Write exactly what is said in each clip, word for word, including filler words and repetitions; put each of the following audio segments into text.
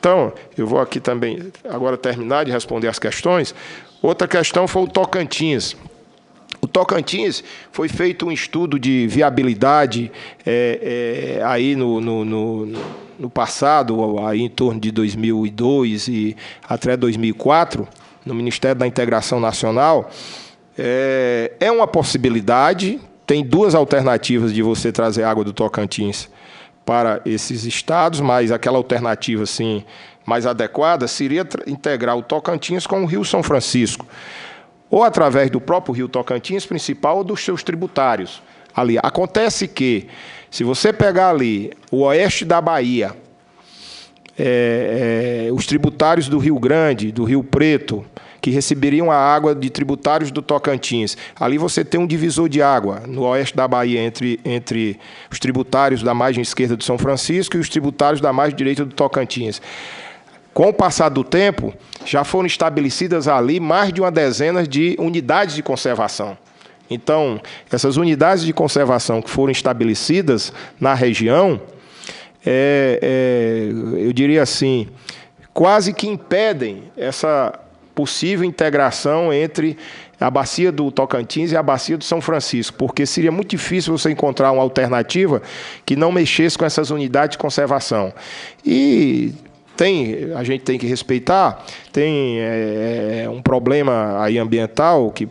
Então, eu vou aqui também agora terminar de responder as questões. Outra questão foi o Tocantins. O Tocantins foi feito um estudo de viabilidade é, é, aí no, no, no, no passado, aí em torno de dois mil e dois e até dois mil e quatro, no Ministério da Integração Nacional. É, é uma possibilidade, tem duas alternativas de você trazer água do Tocantins para esses estados, mas aquela alternativa assim, mais adequada seria integrar o Tocantins com o Rio São Francisco, ou através do próprio Rio Tocantins principal ou dos seus tributários. Ali. Acontece que, se você pegar ali o oeste da Bahia, é, é, os tributários do Rio Grande, do Rio Preto, que receberiam a água de tributários do Tocantins. Ali você tem um divisor de água no oeste da Bahia entre, entre os tributários da margem esquerda do São Francisco e os tributários da margem direita do Tocantins. Com o passar do tempo, já foram estabelecidas ali mais de uma dezena de unidades de conservação. Então, essas unidades de conservação que foram estabelecidas na região, é, é, eu diria assim, quase que impedem essa possível integração entre a bacia do Tocantins e a bacia do São Francisco, porque seria muito difícil você encontrar uma alternativa que não mexesse com essas unidades de conservação. E tem, a gente tem que respeitar, tem é, um problema aí ambiental que,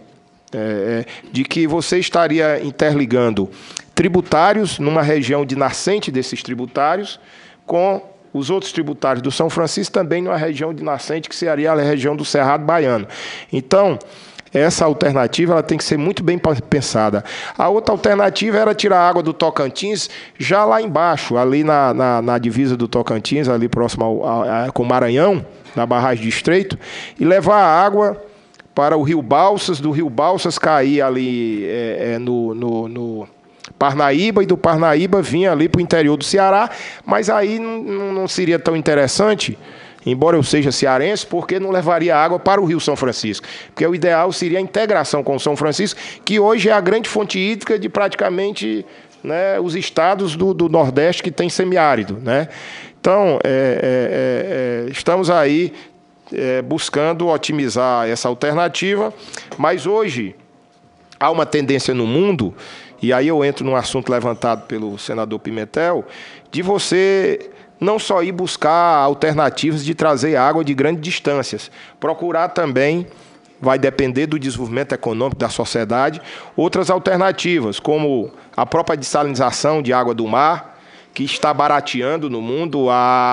é, de que você estaria interligando tributários numa região de nascente desses tributários com os outros tributários do São Francisco também numa região de nascente, que seria a região do Cerrado Baiano. Então, essa alternativa ela tem que ser muito bem pensada. A outra alternativa era tirar a água do Tocantins já lá embaixo, ali na, na, na divisa do Tocantins, ali próximo ao, a, a, com o Maranhão, na barragem de Estreito, e levar a água para o Rio Balsas, do Rio Balsas cair ali é, é, no... no, no Parnaíba, e do Parnaíba vinha ali para o interior do Ceará, mas aí não, não seria tão interessante, embora eu seja cearense, porque não levaria água para o Rio São Francisco, porque o ideal seria a integração com o São Francisco, que hoje é a grande fonte hídrica de praticamente, né, os estados do, do Nordeste que tem semiárido, né? Então, é, é, é, estamos aí é, buscando otimizar essa alternativa, mas hoje há uma tendência no mundo. E aí eu entro num assunto levantado pelo senador Pimentel, de você não só ir buscar alternativas de trazer água de grandes distâncias, procurar também, vai depender do desenvolvimento econômico da sociedade, outras alternativas, como a própria dessalinização de água do mar, que está barateando no mundo.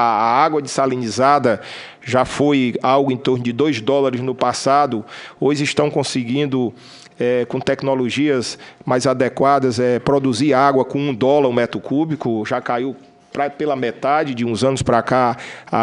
A água dessalinizada já foi algo em torno de dois dólares no passado, hoje estão conseguindo... É, com tecnologias mais adequadas, é, produzir água com um dólar o metro cúbico, já caiu pra, pela metade, de uns anos para cá,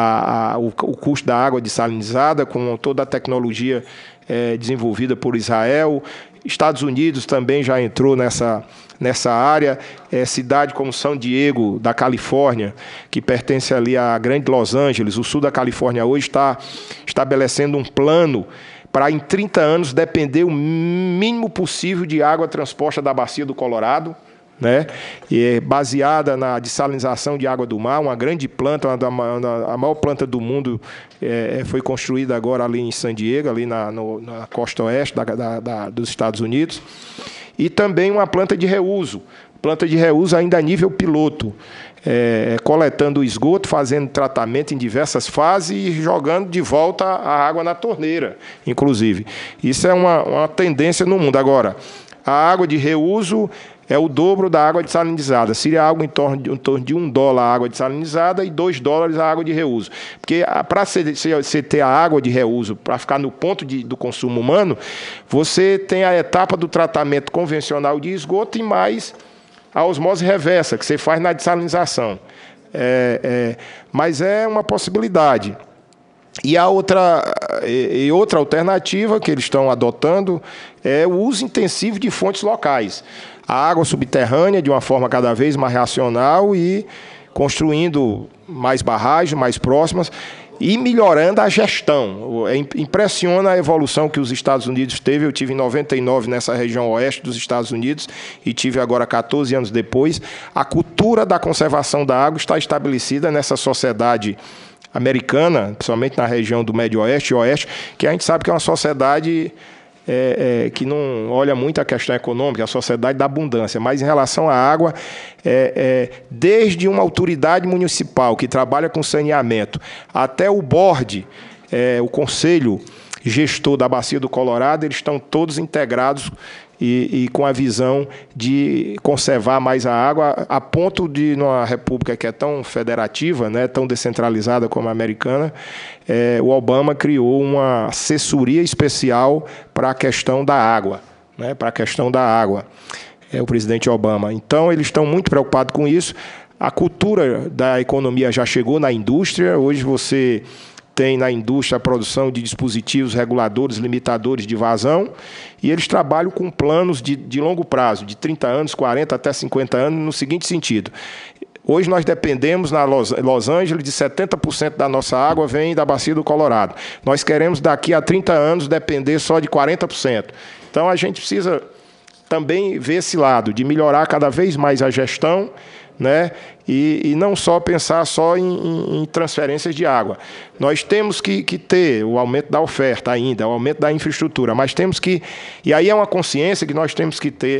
a, a, o, o custo da água dessalinizada, com toda a tecnologia é, desenvolvida por Israel. Estados Unidos também já entrou nessa, nessa área. É, cidade como São Diego, da Califórnia, que pertence ali à grande Los Angeles, o sul da Califórnia hoje está estabelecendo um plano para em trinta anos depender o mínimo possível de água transposta da bacia do Colorado, né? E é baseada na dessalinização de água do mar, uma grande planta, uma, a maior planta do mundo é, foi construída agora ali em San Diego, ali na, no, na costa oeste da, da, da, dos Estados Unidos, e também uma planta de reuso, planta de reuso ainda a nível piloto, é, coletando o esgoto, fazendo tratamento em diversas fases e jogando de volta a água na torneira, inclusive. Isso é uma, uma tendência no mundo. Agora, a água de reuso é o dobro da água dessalinizada. Seria algo em torno de, em torno de um dólar a água dessalinizada e dois dólares a água de reuso. Porque para você ter a água de reuso, para ficar no ponto de, do consumo humano, você tem a etapa do tratamento convencional de esgoto e mais a osmose reversa, que você faz na dessalinização. É, é, mas é uma possibilidade. E a outra, e outra alternativa que eles estão adotando é o uso intensivo de fontes locais. A água subterrânea, de uma forma cada vez mais racional, e construindo mais barragens, mais próximas, e melhorando a gestão. Impressiona a evolução que os Estados Unidos teve. Eu tive em noventa e nove nessa região oeste dos Estados Unidos e tive agora catorze anos depois. A cultura da conservação da água está estabelecida nessa sociedade americana, principalmente na região do Médio Oeste e Oeste, que a gente sabe que é uma sociedade é, é, que não olha muito a questão econômica, a sociedade da abundância, mas em relação à água, é, é, desde uma autoridade municipal que trabalha com saneamento até o board, é, o conselho gestor da Bacia do Colorado, eles estão todos integrados e, e com a visão de conservar mais a água, a ponto de, numa república que é tão federativa, né, tão descentralizada como a americana, é, o Obama criou uma assessoria especial para a questão da água, né, para a questão da água, é, o presidente Obama. Então, eles estão muito preocupados com isso. A cultura da economia já chegou na indústria. Hoje você tem na indústria a produção de dispositivos reguladores, limitadores de vazão, e eles trabalham com planos de, de longo prazo, de trinta anos, quarenta até cinquenta anos, no seguinte sentido. Hoje nós dependemos, na Los, Los Angeles, de setenta por cento da nossa água vem da Bacia do Colorado. Nós queremos, daqui a trinta anos, depender só de quarenta por cento. Então, a gente precisa também ver esse lado, de melhorar cada vez mais a gestão, né? E, e não só pensar só em, em, em transferências de água. Nós temos que, que ter o aumento da oferta ainda, o aumento da infraestrutura, mas temos que... E aí é uma consciência que nós temos que ter.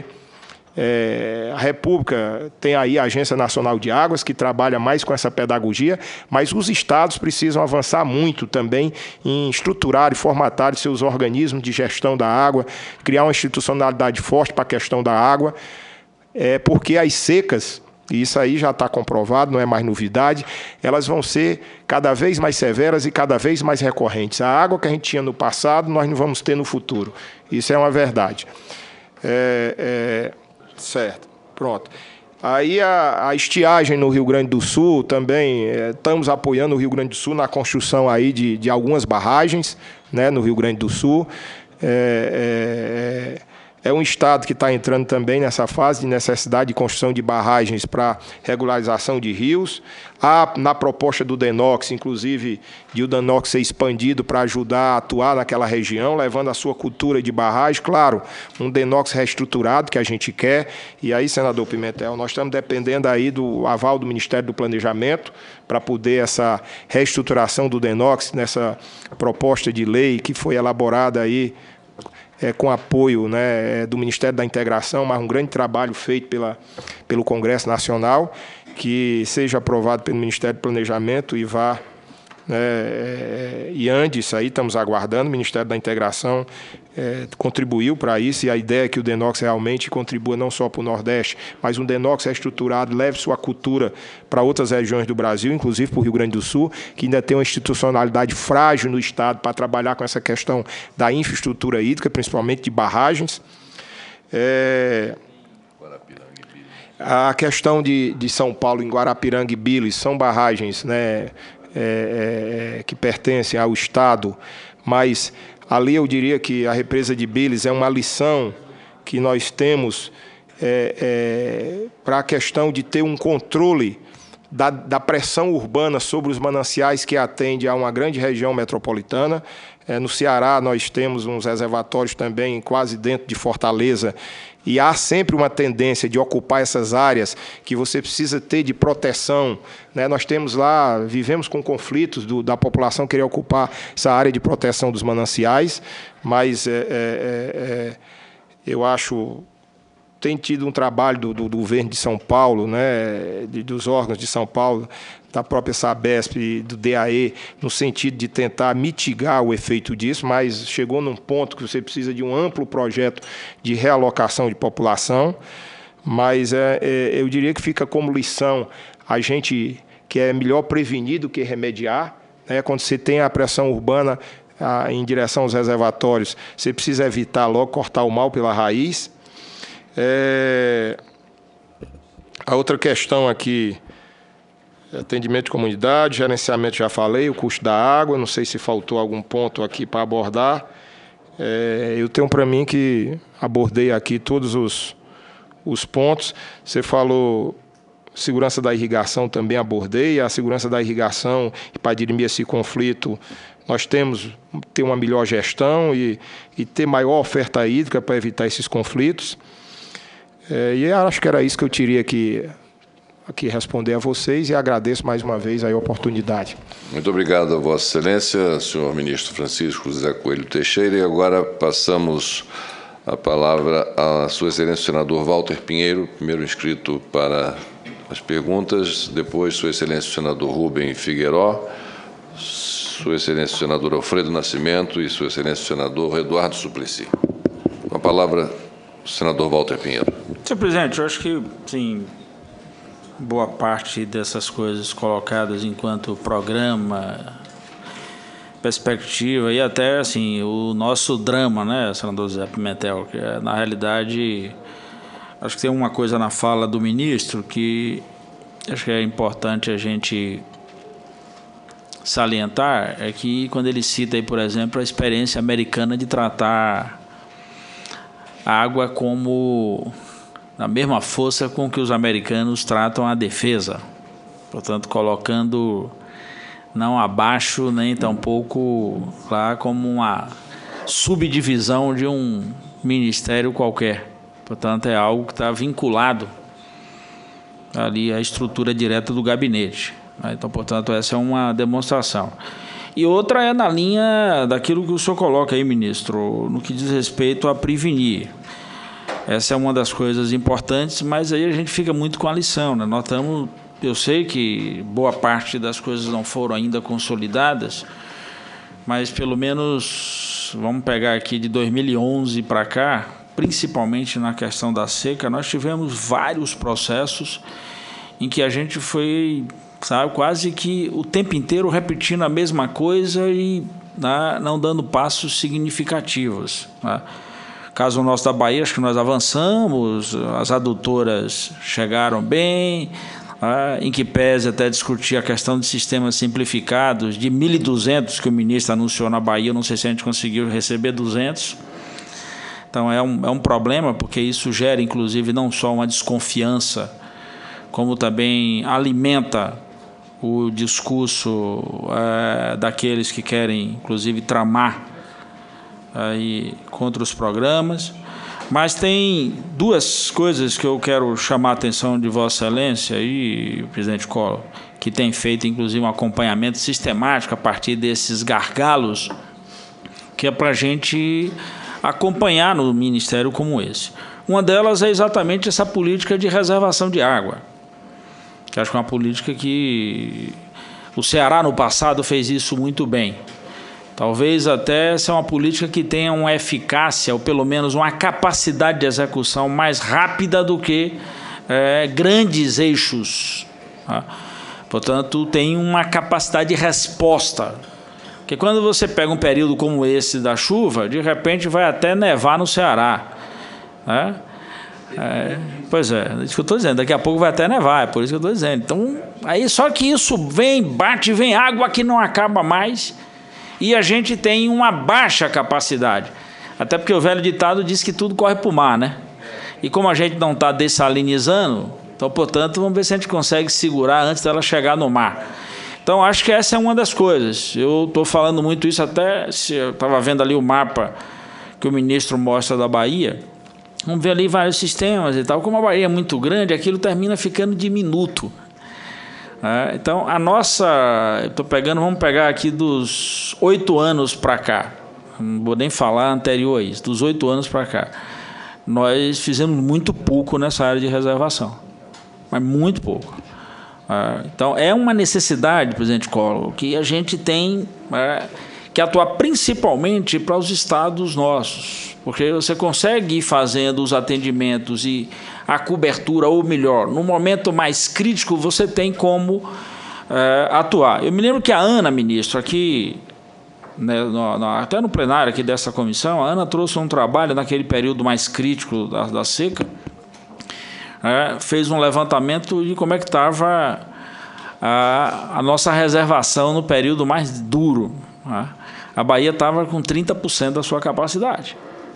É, a República tem aí a Agência Nacional de Águas, que trabalha mais com essa pedagogia, mas os estados precisam avançar muito também em estruturar e formatar seus organismos de gestão da água, criar uma institucionalidade forte para a questão da água, é, porque as secas... e isso aí já está comprovado, não é mais novidade, elas vão ser cada vez mais severas e cada vez mais recorrentes. A água que a gente tinha no passado, nós não vamos ter no futuro. Isso é uma verdade. É, é, certo, pronto. Aí a, a estiagem no Rio Grande do Sul também, é, estamos apoiando o Rio Grande do Sul na construção aí de, de algumas barragens, né, no Rio Grande do Sul. É, é, É um estado que está entrando também nessa fase de necessidade de construção de barragens para regularização de rios. Há, na proposta do DENOX, inclusive, de o DENOX ser expandido para ajudar a atuar naquela região, levando a sua cultura de barragem. Claro, um DENOX reestruturado que a gente quer. E aí, senador Pimentel, nós estamos dependendo aí do aval do Ministério do Planejamento para poder essa reestruturação do DENOX, nessa proposta de lei que foi elaborada aí, É, com apoio, né, do Ministério da Integração, mas um grande trabalho feito pela, pelo Congresso Nacional, que seja aprovado pelo Ministério do Planejamento e vá, né, e ande isso aí, estamos aguardando. O Ministério da Integração é, contribuiu para isso, e a ideia é que o DENOX realmente contribua não só para o Nordeste, mas um DENOX estruturado, leve sua cultura para outras regiões do Brasil, inclusive para o Rio Grande do Sul, que ainda tem uma institucionalidade frágil no Estado para trabalhar com essa questão da infraestrutura hídrica, principalmente de barragens. É... A questão de, de São Paulo, em Guarapiranga e Bilis, são barragens, né, é, é, que pertencem ao Estado, mas ali eu diria que a represa de Bilis é uma lição que nós temos é, é, para a questão de ter um controle da, da pressão urbana sobre os mananciais que atende a uma grande região metropolitana. É, no Ceará nós temos uns reservatórios também quase dentro de Fortaleza, e há sempre uma tendência de ocupar essas áreas que você precisa ter de proteção, né? Nós temos lá, vivemos com conflitos do, da população querer ocupar essa área de proteção dos mananciais, mas é, é, é, eu acho... tem tido um trabalho do, do, do governo de São Paulo, né, de, dos órgãos de São Paulo, da própria Sabesp, do D A E, no sentido de tentar mitigar o efeito disso, mas chegou num ponto que você precisa de um amplo projeto de realocação de população. Mas é, é, eu diria que fica como lição a gente que é melhor prevenir do que remediar, né? Quando você tem a pressão urbana a, em direção aos reservatórios, você precisa evitar logo cortar o mal pela raiz. É, a outra questão aqui, atendimento de comunidade, gerenciamento, já falei, o custo da água, não sei se faltou algum ponto aqui para abordar. É, eu tenho para mim que abordei aqui todos os, os pontos. Você falou segurança da irrigação, também abordei. A segurança da irrigação, para dirimir esse conflito, nós temos que ter uma melhor gestão e, e ter maior oferta hídrica para evitar esses conflitos. É, e acho que era isso que eu teria que aqui responder a vocês e agradeço mais uma vez a oportunidade. Muito obrigado a Vossa Excelência, senhor ministro Francisco José Coelho Teixeira. E agora passamos a palavra a Sua Excelência o senador Walter Pinheiro, primeiro inscrito para as perguntas, depois Sua Excelência o senador Rubem Figueiró, Sua Excelência o senador Alfredo Nascimento e Sua Excelência o senador Eduardo Suplicy. Com a palavra, o senador Walter Pinheiro. Senhor presidente, eu acho que, sim, boa parte dessas coisas colocadas enquanto programa, perspectiva e até, assim, o nosso drama, né, senador Zé Pimentel, que é, na realidade, acho que tem uma coisa na fala do ministro que acho que é importante a gente salientar, é que quando ele cita aí, por exemplo, a experiência americana de tratar a água como na mesma força com que os americanos tratam a defesa, portanto, colocando não abaixo nem tampouco lá como uma subdivisão de um ministério qualquer. Portanto, é algo que está vinculado ali à estrutura direta do gabinete. Então, portanto, essa é uma demonstração. E outra é na linha daquilo que o senhor coloca aí, ministro, no que diz respeito a prevenir. Essa é uma das coisas importantes, mas aí a gente fica muito com a lição, né? Nós estamos, eu sei que boa parte das coisas não foram ainda consolidadas, mas pelo menos, vamos pegar aqui de dois mil e onze para cá, principalmente na questão da seca, nós tivemos vários processos em que a gente foi, sabe, quase que o tempo inteiro repetindo a mesma coisa e, né, não dando passos significativos, né? Caso nosso da Bahia, acho que nós avançamos, as adutoras chegaram bem, né, em que pese até discutir a questão de sistemas simplificados, de mil e duzentos que o ministro anunciou na Bahia, não sei se a gente conseguiu receber duzentos. Então é um, é um problema, porque isso gera, inclusive, não só uma desconfiança, como também alimenta o discurso é, daqueles que querem, inclusive, tramar aí contra os programas. Mas tem duas coisas que eu quero chamar a atenção de Vossa Excelência e o presidente Collor, que tem feito, inclusive, um acompanhamento sistemático a partir desses gargalos, que é para a gente acompanhar no ministério como esse. Uma delas é exatamente essa política de reservação de água, que acho que é uma política que o Ceará, no passado, fez isso muito bem. Talvez até essa é uma política que tenha uma eficácia, ou pelo menos uma capacidade de execução mais rápida do que é, grandes eixos, tá? Portanto, tem uma capacidade de resposta. Porque quando você pega um período como esse da chuva, de repente vai até nevar no Ceará, né? É, pois é, é isso que eu estou dizendo, daqui a pouco vai até nevar, é por isso que eu estou dizendo. Então, aí só que isso vem, bate, vem água que não acaba mais, e a gente tem uma baixa capacidade. Até porque o velho ditado diz que tudo corre para o mar, né? E como a gente não está dessalinizando, então, portanto, vamos ver se a gente consegue segurar antes dela chegar no mar. Então, acho que essa é uma das coisas. Eu estou falando muito isso até, se eu estava vendo ali o mapa que o ministro mostra da Bahia, vamos ver ali vários sistemas e tal. Como a Bahia é muito grande, aquilo termina ficando diminuto. É, então, a nossa... Estou pegando, vamos pegar aqui dos oito anos para cá. Não vou nem falar anterior a isso. Dos oito anos para cá. Nós fizemos muito pouco nessa área de reservação. Mas muito pouco. É, então, é uma necessidade, presidente Collor, que a gente tem é, que atuar principalmente para os estados nossos. Porque você consegue ir fazendo os atendimentos e a cobertura, ou melhor, no momento mais crítico, você tem como é, atuar. Eu me lembro que a Ana, ministro, aqui, né, no, no, até no plenário aqui dessa comissão, a Ana trouxe um trabalho naquele período mais crítico da, da seca, é, fez um levantamento de como é que estava a, a nossa reservação no período mais duro. Né? A Bahia estava com trinta por cento da sua capacidade.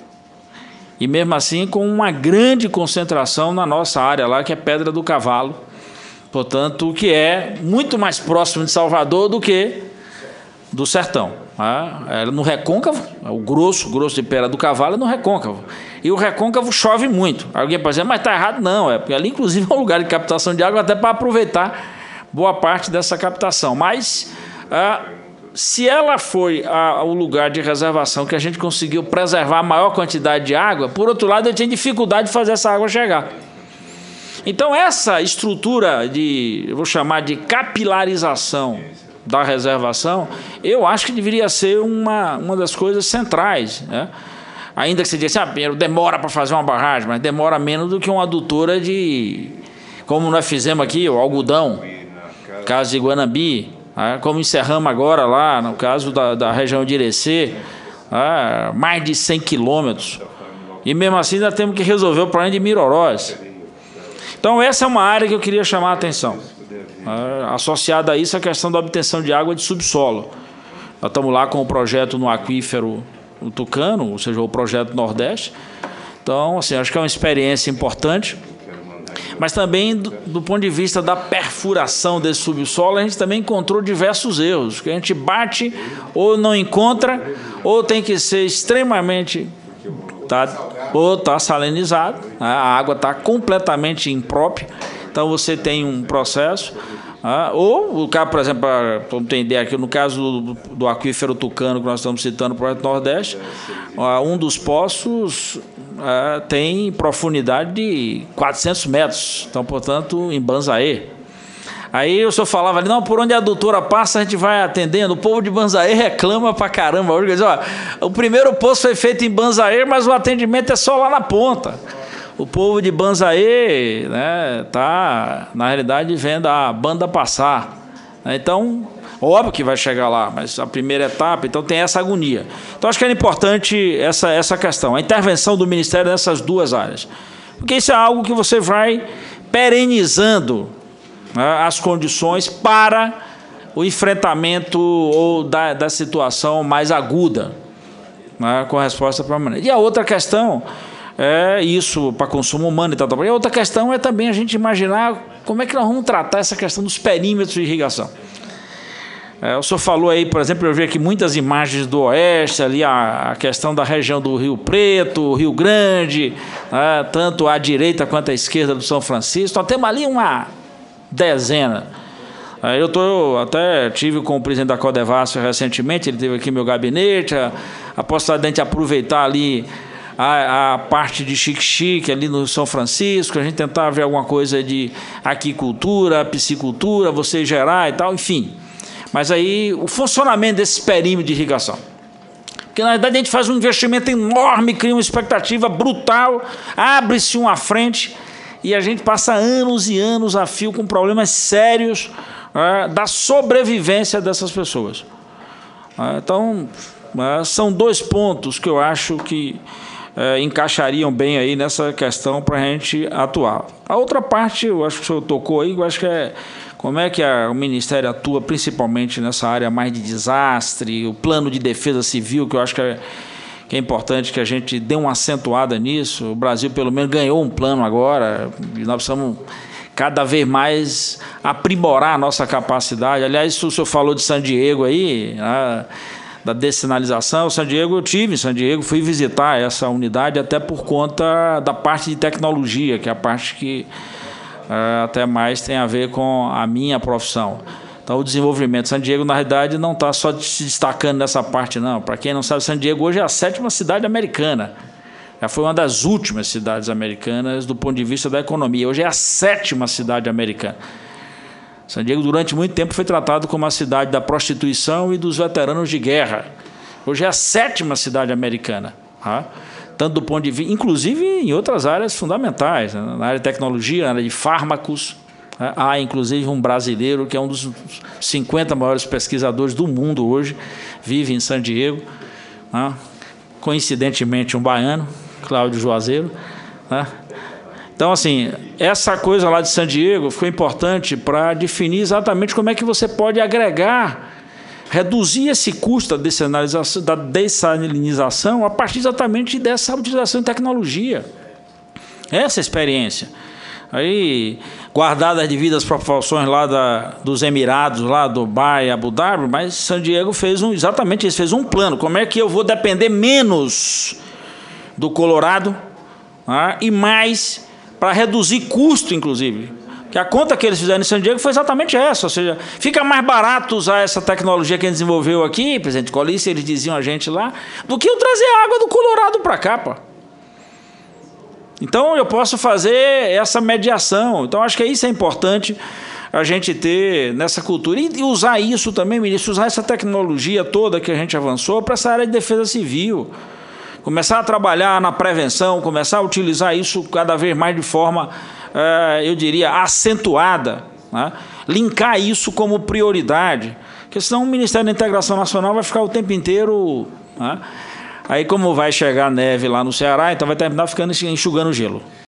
E mesmo assim com uma grande concentração na nossa área lá, que é Pedra do Cavalo, portanto, que é muito mais próximo de Salvador do que do sertão. Era no recôncavo, o grosso, grosso de Pedra do Cavalo é no recôncavo. E o recôncavo chove muito. Alguém pode dizer, mas está errado? Não, é porque ali, inclusive, é um lugar de captação de água até para aproveitar boa parte dessa captação. Mas, ah, se ela foi a, o lugar de reservação que a gente conseguiu preservar a maior quantidade de água, por outro lado, eu tinha dificuldade de fazer essa água chegar. Então, essa estrutura de, eu vou chamar de capilarização da reservação, eu acho que deveria ser uma, uma das coisas centrais, né? Ainda que você diga assim, ah, demora para fazer uma barragem, mas demora menos do que uma adutora de, como nós fizemos aqui, o algodão, caso de Guanambi, né? Como encerramos agora lá, no caso da, da região de Irecê, né? Mais de cem quilômetros, e mesmo assim ainda temos que resolver o problema de Mirorós. Então, essa é uma área que eu queria chamar a atenção. É, associada a isso, a questão da obtenção de água de subsolo. Nós estamos lá com o projeto no aquífero no Tucano, ou seja, o projeto Nordeste. Então, assim, acho que é uma experiência importante. Mas também, do, do ponto de vista da perfuração desse subsolo, a gente também encontrou diversos erros, que a gente bate ou não encontra, ou tem que ser extremamente... Tá, ou está salinizado, a água está completamente imprópria, então você tem um processo, ou o caso, por exemplo, para entender aqui, no caso do, do aquífero Tucano, que nós estamos citando, o projeto Nordeste, um dos poços tem profundidade de quatrocentos metros, então, portanto, em Banzaê. Aí o senhor falava ali, não, por onde a adutora passa a gente vai atendendo. O povo de Banzaê reclama pra caramba. Hoje, diz, ó, o primeiro poço foi feito em Banzaê, mas o atendimento é só lá na ponta. O povo de Banzaê, né, tá, na realidade, vendo a banda passar. Então, óbvio que vai chegar lá, mas a primeira etapa, então tem essa agonia. Então, acho que era importante essa, essa questão, a intervenção do Ministério nessas duas áreas. Porque isso é algo que você vai perenizando as condições para o enfrentamento ou da, da situação mais aguda, né, com resposta permanente. E a outra questão é isso para consumo humano e tal, tal. E a outra questão é também a gente imaginar como é que nós vamos tratar essa questão dos perímetros de irrigação. É, o senhor falou aí, por exemplo, eu vi aqui muitas imagens do oeste, ali a, a questão da região do Rio Preto, Rio Grande, né, tanto à direita quanto à esquerda do São Francisco. Nós temos ali uma dezena. Eu tô, até tive com o presidente da Codevasf recentemente, ele teve aqui no meu gabinete, a, a possibilidade de a gente aproveitar ali a, a parte de Xique-Xique, ali no São Francisco, a gente tentar ver alguma coisa de aquicultura, piscicultura, você gerar e tal, enfim. Mas aí, o funcionamento desse perímetro de irrigação. Porque, na verdade, a gente faz um investimento enorme, cria uma expectativa brutal, abre-se uma frente... E a gente passa anos e anos a fio com problemas sérios, é, da sobrevivência dessas pessoas. É, então, é, são dois pontos que eu acho que é, encaixariam bem aí nessa questão para a gente atuar. A outra parte, eu acho que o senhor tocou aí, eu acho que é como é que a, o Ministério atua principalmente nessa área mais de desastre, o plano de defesa civil, que eu acho que é que é importante que a gente dê uma acentuada nisso. O Brasil, pelo menos, ganhou um plano agora, e nós precisamos cada vez mais aprimorar a nossa capacidade. Aliás, o senhor falou de San Diego aí, né, da dessinalização. San Diego, eu tive em San Diego, fui visitar essa unidade até por conta da parte de tecnologia, que é a parte que é, até mais tem a ver com a minha profissão. Então, o desenvolvimento de San Diego, na realidade, não está só se destacando nessa parte, não. Para quem não sabe, San Diego hoje é a sétima cidade americana. Já foi uma das últimas cidades americanas do ponto de vista da economia. Hoje é a sétima cidade americana. San Diego, durante muito tempo, foi tratado como a cidade da prostituição e dos veteranos de guerra. Hoje é a sétima cidade americana. Tá? Tanto do ponto de vista, inclusive em outras áreas fundamentais, né? Na área de tecnologia, na área de fármacos. Há, inclusive, um brasileiro que é um dos cinquenta maiores pesquisadores do mundo hoje, vive em San Diego, né? Coincidentemente um baiano, Cláudio Juazeiro, né? Então, assim, essa coisa lá de San Diego foi importante para definir exatamente como é que você pode agregar, reduzir esse custo da dessalinização, da dessalinização a partir exatamente dessa utilização de tecnologia. Essa experiência. Aí, guardadas as devidas proporções lá da, dos Emirados, lá do Dubai, Abu Dhabi, mas San Diego fez um, exatamente isso, fez um plano. Como é que eu vou depender menos do Colorado, né? E mais para reduzir custo, inclusive. Que a conta que eles fizeram em San Diego foi exatamente essa, ou seja, fica mais barato usar essa tecnologia que a gente desenvolveu aqui, presidente Colícia, eles diziam a gente lá, do que eu trazer água do Colorado para cá, pô. Então eu posso fazer essa mediação. Então acho que isso é importante a gente ter nessa cultura. E usar isso também, ministro, usar essa tecnologia toda que a gente avançou para essa área de defesa civil. Começar a trabalhar na prevenção, começar a utilizar isso cada vez mais de forma, eu diria, acentuada, né? Linkar isso como prioridade, porque senão o Ministério da Integração Nacional vai ficar o tempo inteiro, né? Aí como vai chegar neve lá no Ceará, então vai terminar ficando enxugando gelo.